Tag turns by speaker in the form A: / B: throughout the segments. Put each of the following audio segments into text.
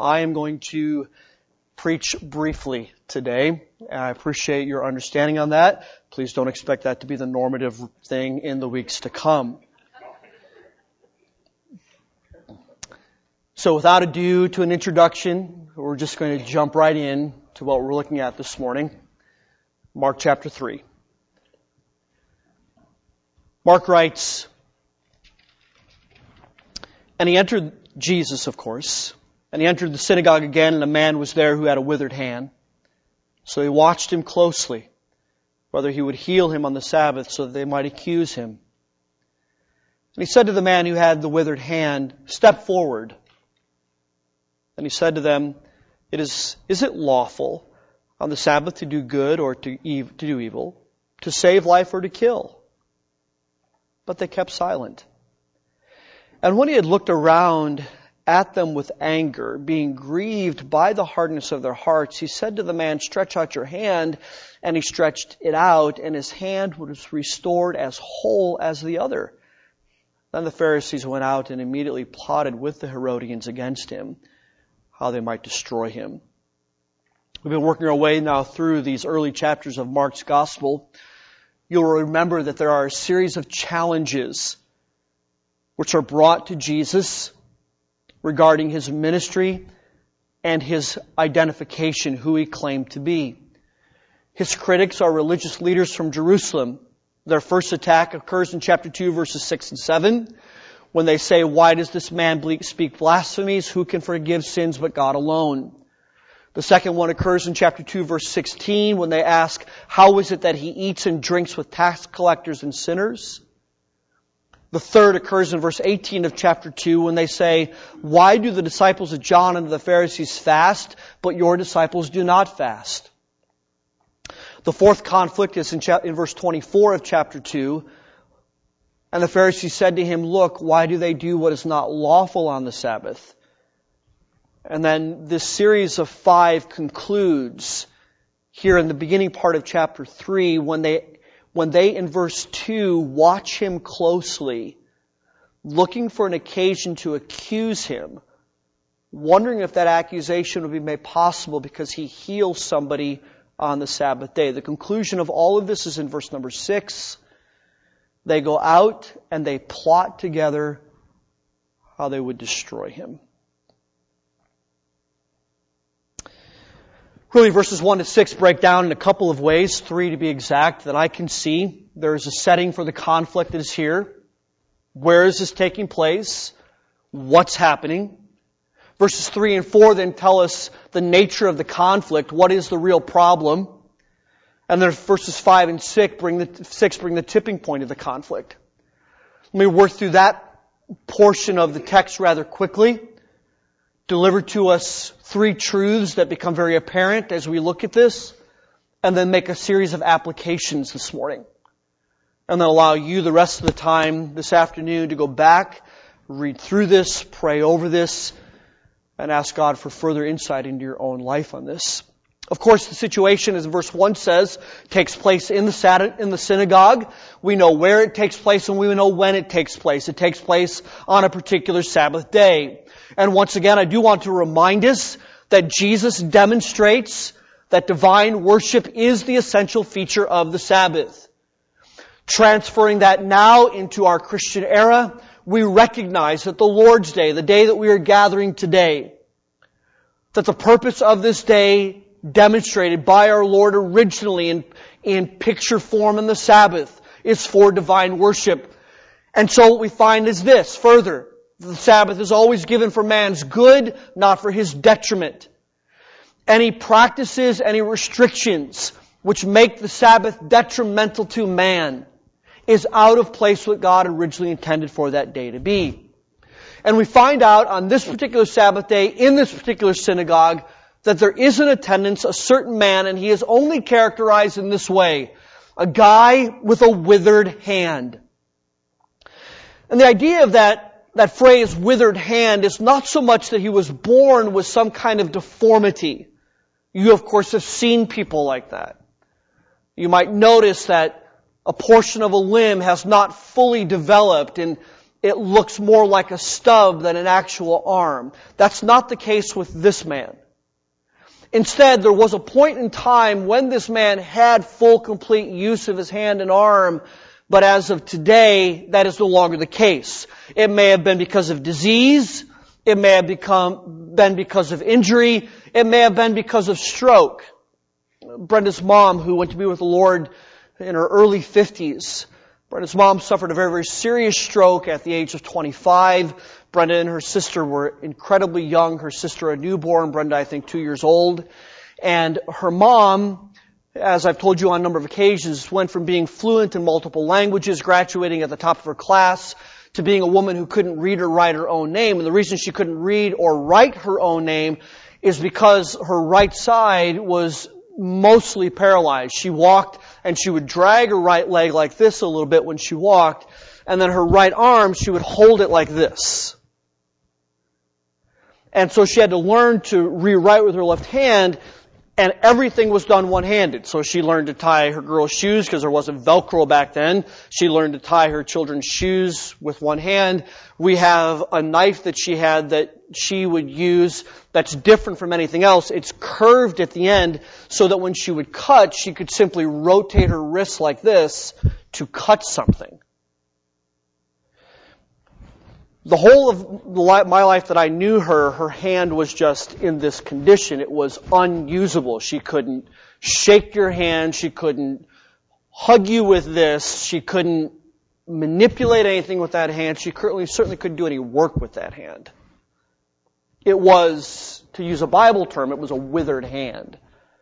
A: I am going to preach briefly today. I appreciate your understanding on that. Please don't expect that to be the normative thing in the weeks to come. So without ado to an introduction, we're just going to jump right in to what we're looking at this morning. Mark chapter 3. Mark writes, "And he entered," Jesus, of course, "and he entered the synagogue again, and a man was there who had a withered hand. So he watched him closely, whether he would heal him on the Sabbath, so that they might accuse him. And he said to the man who had the withered hand, 'Step forward.' And he said to them, Is it lawful on the Sabbath to do good or to do evil, to save life or to kill?' But they kept silent. And when he had looked around at them with anger, being grieved by the hardness of their hearts, he said to the man, 'Stretch out your hand.' And he stretched it out, and his hand was restored as whole as the other. Then the Pharisees went out and immediately plotted with the Herodians against him, how they might destroy him." We've been working our way now through these early chapters of Mark's Gospel. You'll remember that there are a series of challenges which are brought to Jesus regarding his ministry and his identification, who he claimed to be. His critics are religious leaders from Jerusalem. Their first attack occurs in chapter 2, verses 6 and 7, when they say, "Why does this man speak blasphemies? Who can forgive sins but God alone?" The second one occurs in chapter 2, verse 16, when they ask, "How is it that he eats and drinks with tax collectors and sinners?" The third occurs in verse 18 of chapter 2, when they say, "Why do the disciples of John and the Pharisees fast, but your disciples do not fast?" The fourth conflict is in verse 24 of chapter 2, and the Pharisees said to him, "Look, why do they do what is not lawful on the Sabbath?" And then this series of 5 concludes here in the beginning part of chapter 3 when they in verse 2 watch him closely, looking for an occasion to accuse him, wondering if that accusation would be made possible because he heals somebody on the Sabbath day. The conclusion of all of this is in verse number 6. They go out and they plot together how they would destroy him. Really, verses 1 to 6 break down in a couple of ways, 3 to be exact, that I can see. There is a setting for the conflict that is here. Where is this taking place? What's happening? Verses 3 and 4 then tell us the nature of the conflict. What is the real problem? And then verses 5 and 6 bring the tipping point of the conflict. Let me work through that portion of the text rather quickly. Deliver to us 3 truths that become very apparent as we look at this, and then make a series of applications this morning. And then allow you the rest of the time this afternoon to go back, read through this, pray over this, and ask God for further insight into your own life on this. Of course, the situation, as verse 1 says, takes place in the synagogue. We know where it takes place and we know when it takes place. It takes place on a particular Sabbath day. And once again, I do want to remind us that Jesus demonstrates that divine worship is the essential feature of the Sabbath. Transferring that now into our Christian era, we recognize that the Lord's Day, the day that we are gathering today, that the purpose of this day demonstrated by our Lord originally in picture form in the Sabbath is for divine worship. And so what we find is this, further, the Sabbath is always given for man's good, not for his detriment. Any practices, any restrictions which make the Sabbath detrimental to man is out of place with what God originally intended for that day to be. And we find out on this particular Sabbath day, in this particular synagogue, that there is in attendance a certain man, and he is only characterized in this way, a guy with a withered hand. And the idea of that phrase, withered hand, is not so much that he was born with some kind of deformity. You, of course, have seen people like that. You might notice that a portion of a limb has not fully developed, and it looks more like a stub than an actual arm. That's not the case with this man. Instead, there was a point in time when this man had full, complete use of his hand and arm, but as of today, that is no longer the case. It may have been because of disease. It may have been because of injury. It may have been because of stroke. Brenda's mom, who went to be with the Lord in her early 50s, Brenda's mom suffered a very, very serious stroke at the age of 25. Brenda and her sister were incredibly young. Her sister a newborn, Brenda I think 2 years old. And her mom, as I've told you on a number of occasions, went from being fluent in multiple languages, graduating at the top of her class, to being a woman who couldn't read or write her own name. And the reason she couldn't read or write her own name is because her right side was mostly paralyzed. She walked and she would drag her right leg like this a little bit when she walked, and then her right arm, she would hold it like this. And so she had to learn to rewrite with her left hand, and everything was done one-handed. So she learned to tie her girl's shoes because there wasn't Velcro back then. She learned to tie her children's shoes with one hand. We have a knife that she had that she would use that's different from anything else. It's curved at the end so that when she would cut, she could simply rotate her wrist like this to cut something. The whole of my life that I knew her hand was just in this condition. It was unusable. She couldn't shake your hand. She couldn't hug you with this. She couldn't manipulate anything with that hand. She certainly couldn't do any work with that hand. It was, to use a Bible term, it was a withered hand.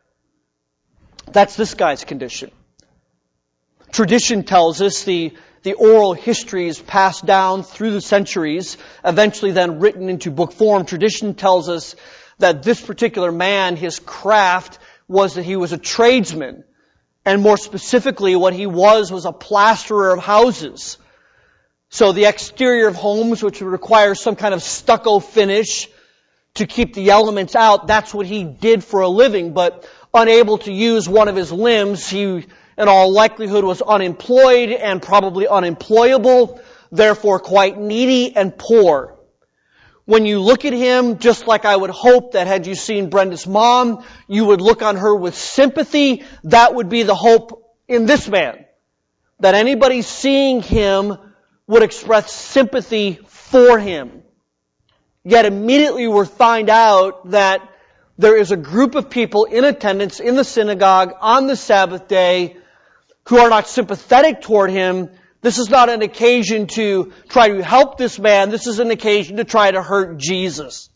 A: That's this guy's condition. Tradition tells us the oral history is passed down through the centuries, eventually then written into book form. Tradition tells us that this particular man, his craft was that he was a tradesman. And more specifically, what he was a plasterer of houses. So the exterior of homes, which would require some kind of stucco finish to keep the elements out, that's what he did for a living. But unable to use one of his limbs, he in all likelihood was unemployed and probably unemployable, therefore quite needy and poor. When you look at him, just like I would hope that had you seen Brenda's mom, you would look on her with sympathy. That would be the hope in this man. That anybody seeing him would express sympathy for him. Yet immediately we find out that there is a group of people in attendance in the synagogue on the Sabbath day who are not sympathetic toward him. This is not an occasion to try to help this man. This is an occasion to try to hurt Jesus.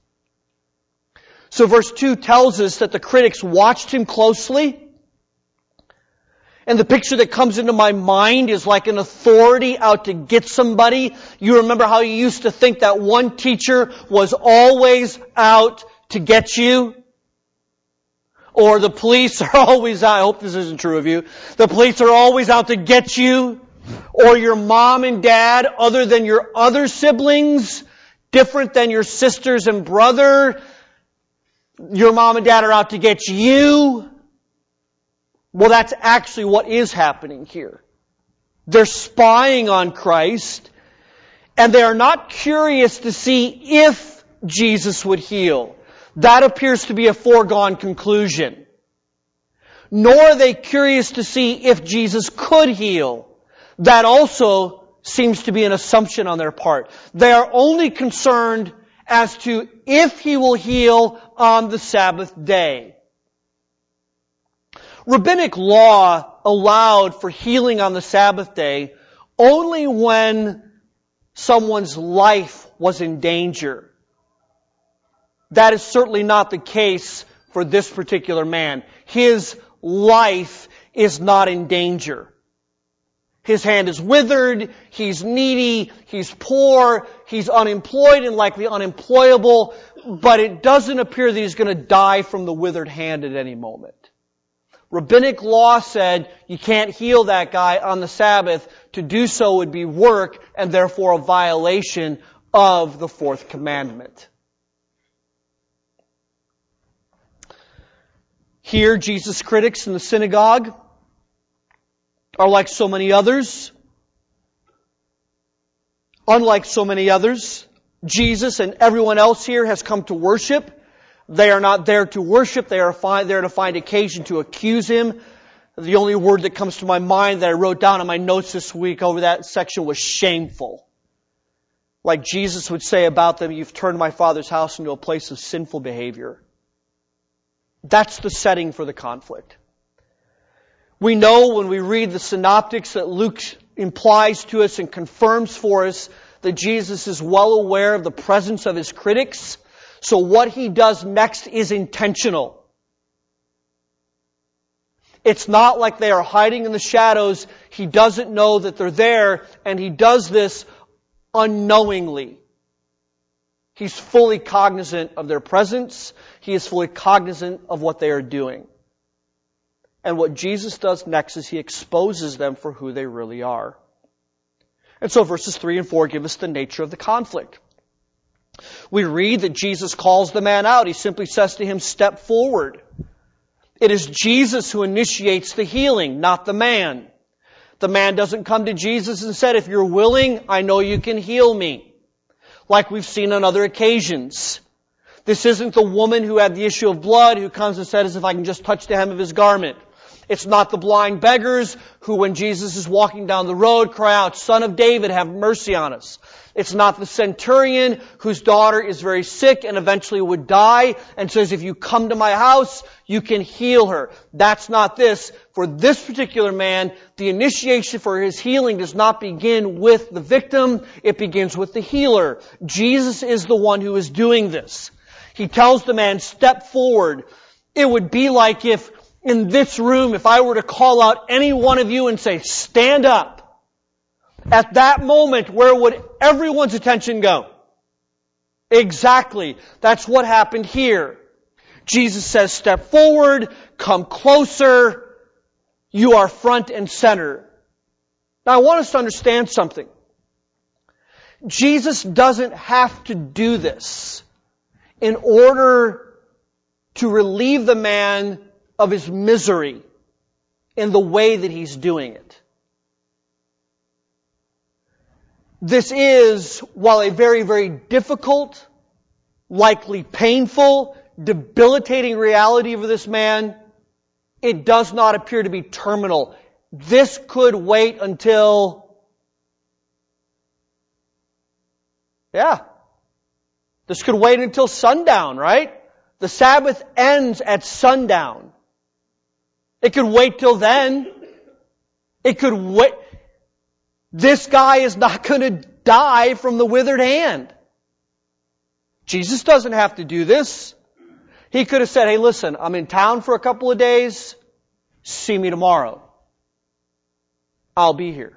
A: So verse 2 tells us that the critics watched him closely. And the picture that comes into my mind is like an authority out to get somebody. You remember how you used to think that one teacher was always out to get you? Or the police are always out, I hope this isn't true of you, the police are always out to get you. Or your mom and dad, other than your other siblings, different than your sisters and brother, your mom and dad are out to get you. Well, that's actually what is happening here. They're spying on Christ, and they are not curious to see if Jesus would heal. That appears to be a foregone conclusion. Nor are they curious to see if Jesus could heal. That also seems to be an assumption on their part. They are only concerned as to if he will heal on the Sabbath day. Rabbinic law allowed for healing on the Sabbath day only when someone's life was in danger. That is certainly not the case for this particular man. His life is not in danger. His hand is withered, he's needy, he's poor, he's unemployed and likely unemployable, but it doesn't appear that he's going to die from the withered hand at any moment. Rabbinic law said you can't heal that guy on the Sabbath. To do so would be work and therefore a violation of the fourth commandment. Here, Jesus' critics in the synagogue are like so many others. Unlike so many others, Jesus and everyone else here has come to worship. They are not there to worship. They are there to find occasion to accuse Him. The only word that comes to my mind that I wrote down in my notes this week over that section was shameful. Like Jesus would say about them, you've turned my Father's house into a place of sinful behavior. That's the setting for the conflict. We know when we read the synoptics that Luke implies to us and confirms for us that Jesus is well aware of the presence of His critics. So what He does next is intentional. It's not like they are hiding in the shadows. He doesn't know that they're there, and He does this unknowingly. He's fully cognizant of their presence. He is fully cognizant of what they are doing. And what Jesus does next is He exposes them for who they really are. And so verses 3 and 4 give us the nature of the conflict. We read that Jesus calls the man out. He simply says to him, step forward. It is Jesus who initiates the healing, not the man. The man doesn't come to Jesus and said, if you're willing, I know you can heal me. Like we've seen on other occasions. This isn't the woman who had the issue of blood who comes and says, if I can just touch the hem of His garment. It's not the blind beggars who, when Jesus is walking down the road, cry out, Son of David, have mercy on us. It's not the centurion whose daughter is very sick and eventually would die and says, if you come to my house, you can heal her. That's not this. For this particular man, the initiation for his healing does not begin with the victim. It begins with the healer. Jesus is the one who is doing this. He tells the man, step forward. It would be like if in this room, if I were to call out any one of you and say, stand up. At that moment, where would everyone's attention go? Exactly. That's what happened here. Jesus says, step forward, come closer. You are front and center. Now I want us to understand something. Jesus doesn't have to do this in order to relieve the man of his misery in the way that He's doing it. This is, while a very, very difficult, likely painful, debilitating reality for this man, it does not appear to be terminal. This could wait until, this could wait until sundown, right? The Sabbath ends at sundown. It could wait till then. It could wait. This guy is not going to die from the withered hand. Jesus doesn't have to do this. He could have said, hey, listen, I'm in town for a couple of days. See me tomorrow. I'll be here.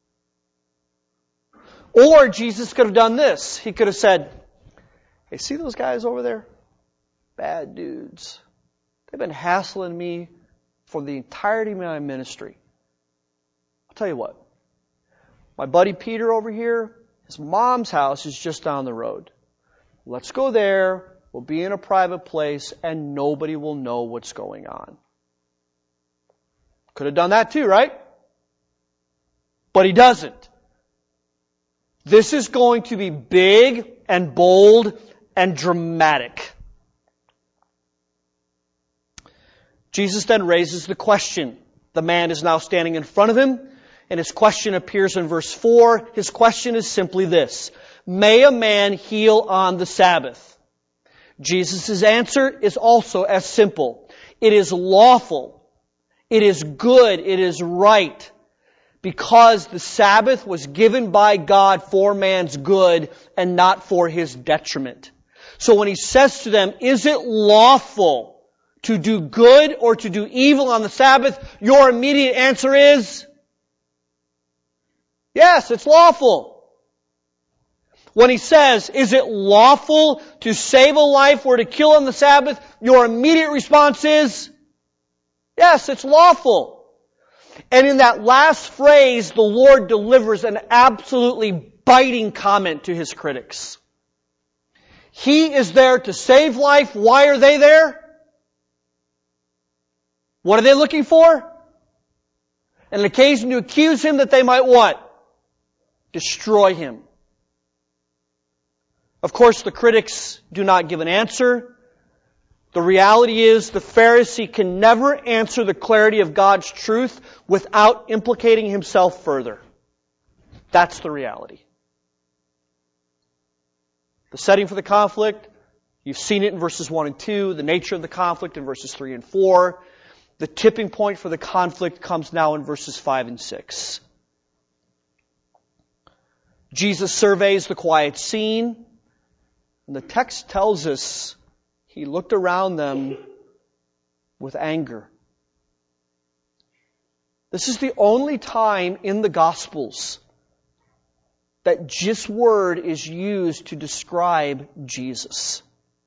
A: Or Jesus could have done this. He could have said, hey, see those guys over there? Bad dudes. They've been hassling me for the entirety of my ministry. I'll tell you what. My buddy Peter over here, his mom's house is just down the road. Let's go there. We'll be in a private place and nobody will know what's going on. Could have done that too, right? But He doesn't. This is going to be big and bold and dramatic. Jesus then raises the question. The man is now standing in front of him, and his question appears in verse 4. His question is simply this: may a man heal on the Sabbath? Jesus' answer is also as simple. It is lawful. It is good. It is right. Because the Sabbath was given by God for man's good and not for his detriment. So when He says to them, is it lawful to do good or to do evil on the Sabbath? Your immediate answer is, yes, it's lawful. When He says, is it lawful to save a life or to kill on the Sabbath? Your immediate response is, yes, it's lawful. And in that last phrase, the Lord delivers an absolutely biting comment to His critics. He is there to save life. Why are they there? What are they looking for? An occasion to accuse Him that they might what? Destroy Him. Of course, the critics do not give an answer. The reality is the Pharisee can never answer the clarity of God's truth without implicating himself further. That's the reality. The setting for the conflict, you've seen it in verses 1 and 2, the nature of the conflict in verses 3 and 4. The tipping point for the conflict comes now in verses 5 and 6. Jesus surveys the quiet scene, and the text tells us he looked around them with anger. This is the only time in the Gospels that this word is used to describe Jesus.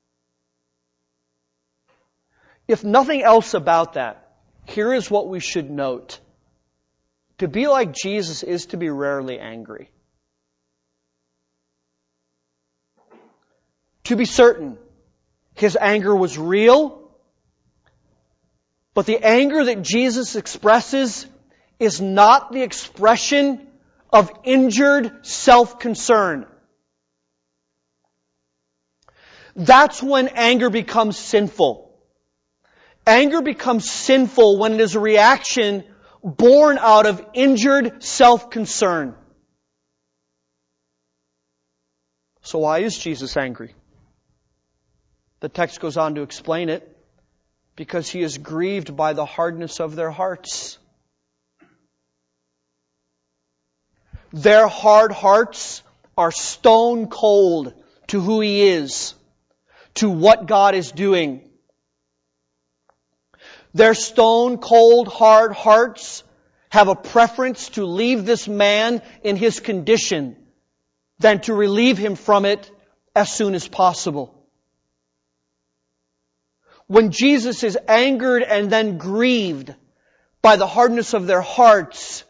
A: If nothing else about that, here is what we should note. To be like Jesus is to be rarely angry. To be certain, his anger was real, but the anger that Jesus expresses is not the expression of injured self-concern. That's when anger becomes sinful. Anger becomes sinful when it is a reaction born out of injured self-concern. So why is Jesus angry? The text goes on to explain it. Because he is grieved by the hardness of their hearts. Their hard hearts are stone cold to who he is, to what God is doing. Their stone cold hard hearts have a preference to leave this man in his condition than to relieve him from it as soon as possible. When Jesus is angered and then grieved by the hardness of their hearts,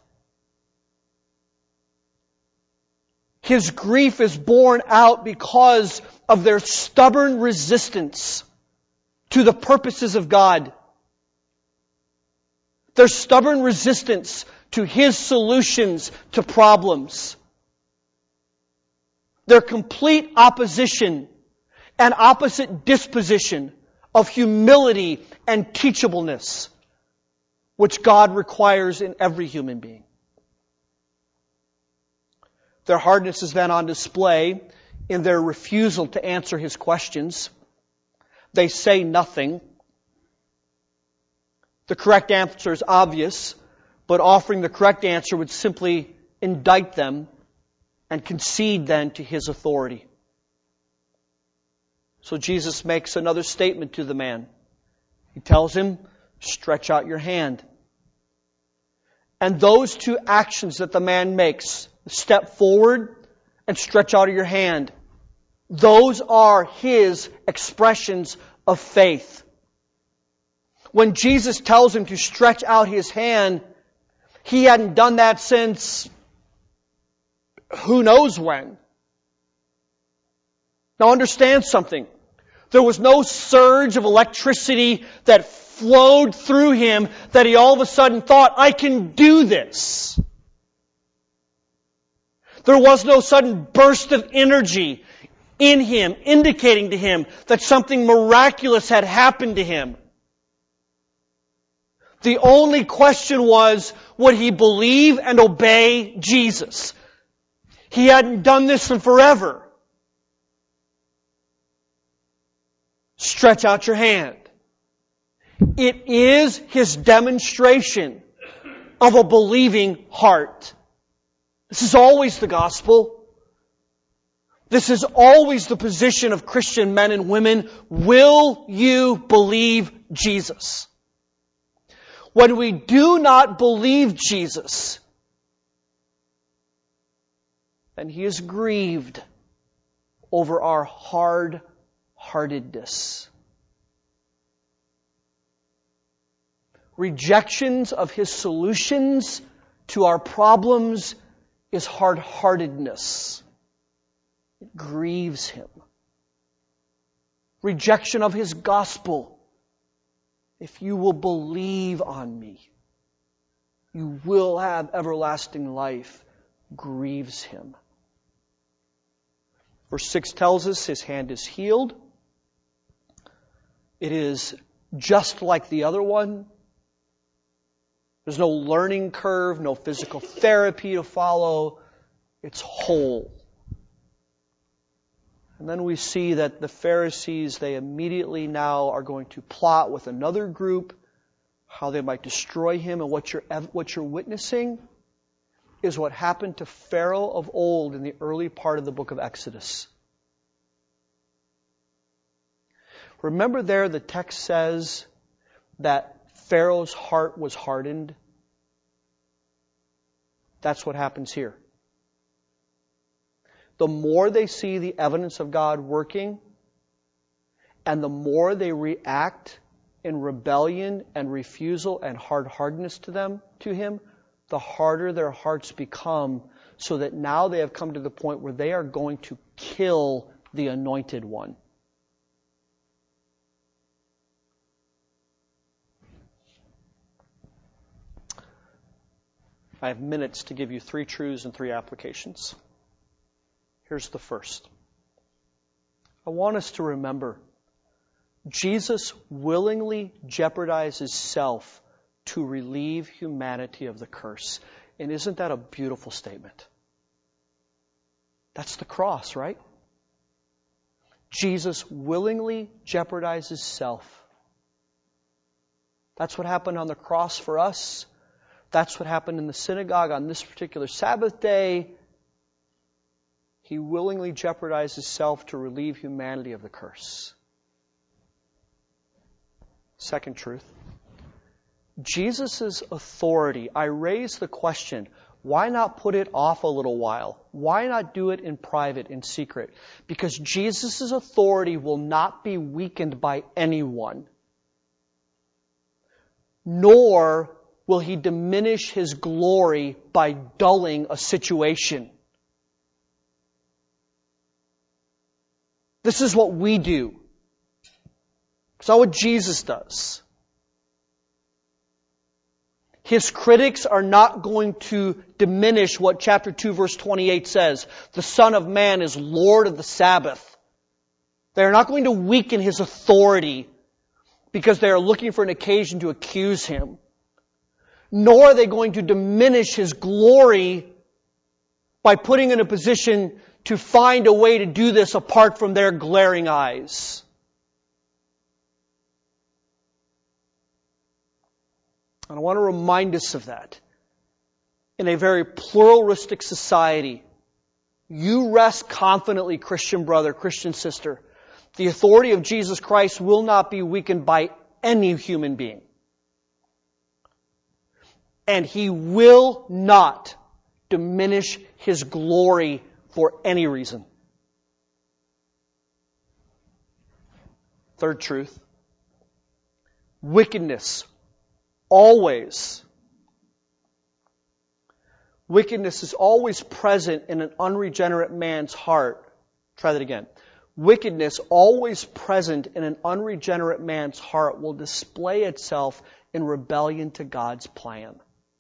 A: his grief is borne out because of their stubborn resistance to the purposes of God. Their stubborn resistance to his solutions to problems. Their complete opposition and opposite disposition of humility and teachableness, which God requires in every human being. Their hardness is then on display in their refusal to answer his questions. They say nothing. The correct answer is obvious, but offering the correct answer would simply indict them and concede then to his authority. So Jesus makes another statement to the man. He tells him, stretch out your hand. And those two actions that the man makes, step forward and stretch out your hand, those are his expressions of faith. When Jesus tells him to stretch out his hand, he hadn't done that since who knows when. Now understand something. There was no surge of electricity that flowed through him that he all of a sudden thought, I can do this. There was no sudden burst of energy in him, indicating to him that something miraculous had happened to him. The only question was, would he believe and obey Jesus? He hadn't done this in forever. Stretch out your hand. It is his demonstration of a believing heart. This is always the gospel. This is always the position of Christian men and women. Will you believe Jesus? When we do not believe Jesus, then he is grieved over our hard-heartedness. Rejections of his solutions to our problems is hard-heartedness. It grieves him. Rejection of his gospel. If you will believe on me, you will have everlasting life, grieves him. Verse 6 tells us his hand is healed. It is just like the other one. There's no learning curve, no physical therapy to follow. It's whole. And then we see that the Pharisees, they immediately now are going to plot with another group how they might destroy him. And what you're witnessing is what happened to Pharaoh of old in the early part of the book of Exodus. Remember there the text says that Pharaoh's heart was hardened. That's what happens here. The more they see the evidence of God working, and the more they react in rebellion and refusal and hard-heartedness to him, the harder their hearts become, so that now they have come to the point where they are going to kill the Anointed One. I have minutes to give you 3 truths and 3 applications. Here's the first. I want us to remember Jesus willingly jeopardizes self to relieve humanity of the curse. And isn't that a beautiful statement? That's the cross, right? Jesus willingly jeopardizes self. That's what happened on the cross for us. That's what happened in the synagogue on this particular Sabbath day. He willingly jeopardized himself to relieve humanity of the curse. Second truth. Jesus' authority. I raise the question, why not put it off a little while? Why not do it in private, in secret? Because Jesus' authority will not be weakened by anyone. Nor will he diminish his glory by dulling a situation. This is what we do. It's not what Jesus does. His critics are not going to diminish what chapter 2 verse 28 says. The Son of Man is Lord of the Sabbath. They are not going to weaken his authority because they are looking for an occasion to accuse him. Nor are they going to diminish his glory by putting in a position to find a way to do this apart from their glaring eyes. And I want to remind us of that. In a very pluralistic society, you rest confidently, Christian brother, Christian sister. The authority of Jesus Christ will not be weakened by any human being. And he will not diminish his glory for any reason. Third truth. Wickedness is always present in an unregenerate man's heart. Try that again. Wickedness, always present in an unregenerate man's heart, will display itself in rebellion to God's plan.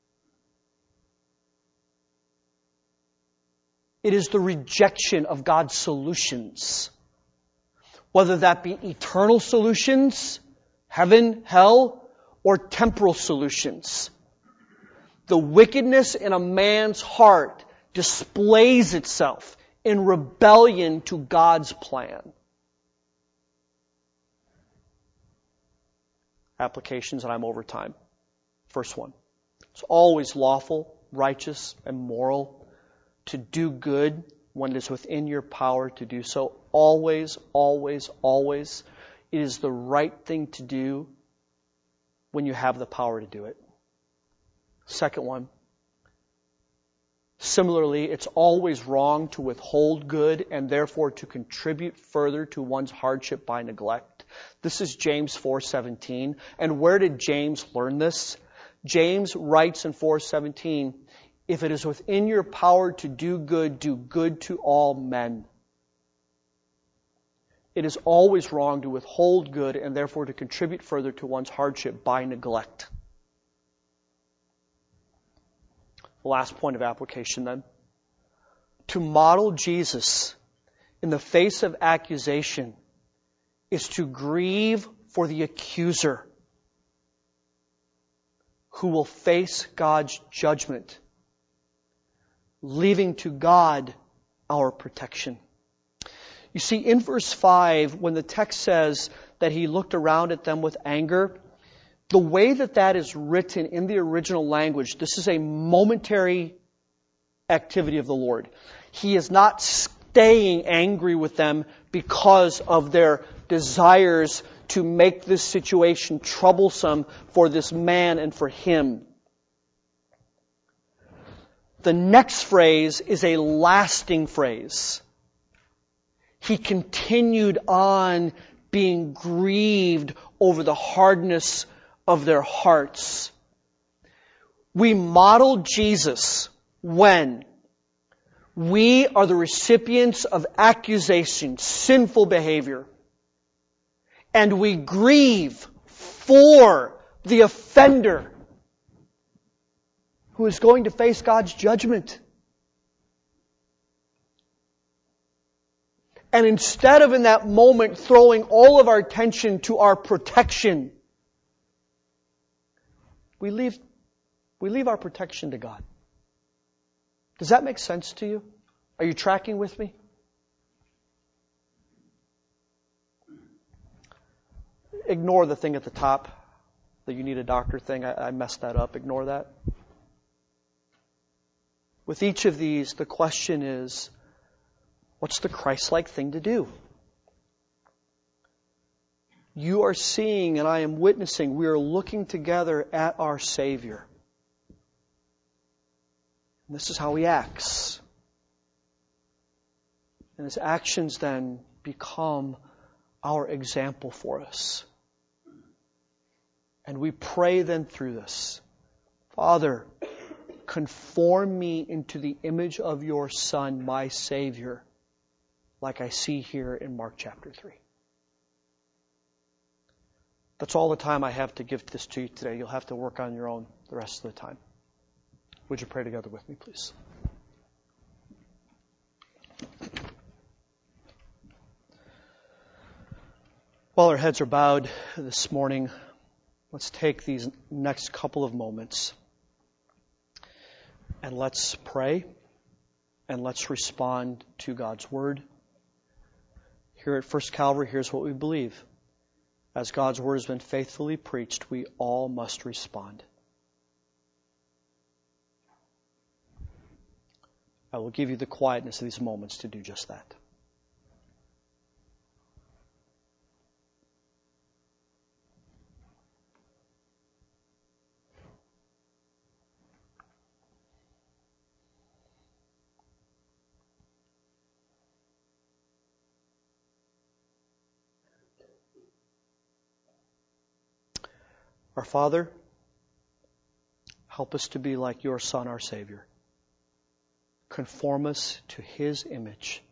A: It is the rejection of God's solutions. Whether that be eternal solutions, heaven, hell, or temporal solutions. The wickedness in a man's heart displays itself in rebellion to God's plan. Applications, and I'm over time. First one. It's always lawful, righteous, and moral to do good when it is within your power to do so. Always, always, always. It is the right thing to do when you have the power to do it. Second one. Similarly, it's always wrong to withhold good and therefore to contribute further to one's hardship by neglect. This is James 4:17. And where did James learn this? James writes in 4:17, if it is within your power to do good to all men. It is always wrong to withhold good and therefore to contribute further to one's hardship by neglect. The last point of application then. To model Jesus in the face of accusation is to grieve for the accuser who will face God's judgment, leaving to God our protection. You see, in verse 5, when the text says that he looked around at them with anger, the way that is written in the original language, this is a momentary activity of the Lord. He is not staying angry with them because of their desires to make this situation troublesome for this man and for him. The next phrase is a lasting phrase. He continued on being grieved over the hardness of their hearts. We model Jesus when we are the recipients of accusation, sinful behavior, and we grieve for the offender who is going to face God's judgment. And instead of in that moment throwing all of our attention to our protection, we leave our protection to God. Does that make sense to you? Are you tracking with me? Ignore the thing at the top, that you need a doctor thing. I messed that up. Ignore that. With each of these, the question is, what's the Christ-like thing to do? You are seeing and I am witnessing, we are looking together at our Savior. And this is how He acts. And His actions then become our example for us. And we pray then through this, Father, conform me into the image of your Son, my Savior, like I see here in Mark chapter 3. That's all the time I have to give this to you today. You'll have to work on your own the rest of the time. Would you pray together with me, please? While our heads are bowed this morning, let's take these next couple of moments and let's pray and let's respond to God's Word. Here at First Calvary, here's what we believe. As God's Word has been faithfully preached, we all must respond. I will give you the quietness of these moments to do just that. Our Father, help us to be like your Son, our Savior. Conform us to His image.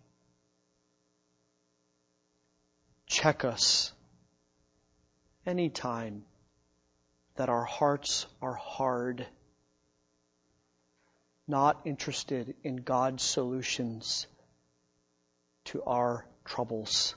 A: Check us anytime that our hearts are hard, not interested in God's solutions to our troubles.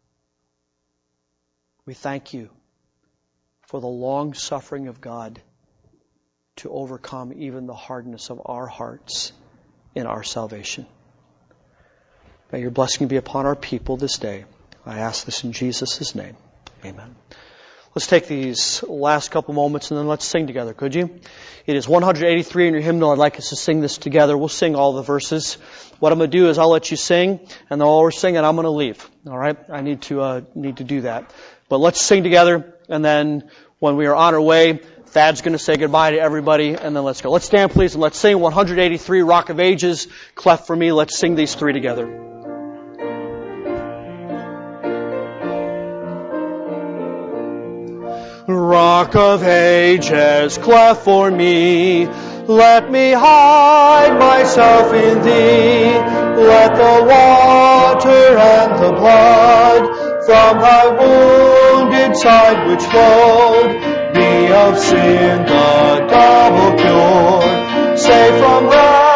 A: We thank you for the long suffering of God to overcome even the hardness of our hearts in our salvation. May your blessing be upon our people this day. I ask this in Jesus' name. Amen. Let's take these last couple moments and then let's sing together, could you? It is 183 in your hymnal. I'd like us to sing this together. We'll sing all the verses. What I'm going to do is I'll let you sing, and then while we're singing, I'm going to leave. All right? I need to do that. But let's sing together, and then when we are on our way, Thad's going to say goodbye to everybody, and then let's go. Let's stand, please, and let's sing 183, Rock of Ages, Cleft for Me. Let's sing these three together. Rock of Ages, cleft for me, let me hide myself in Thee. Let the water and the blood from Thy wounded side which flowed be of sin the double cure. Save from wrath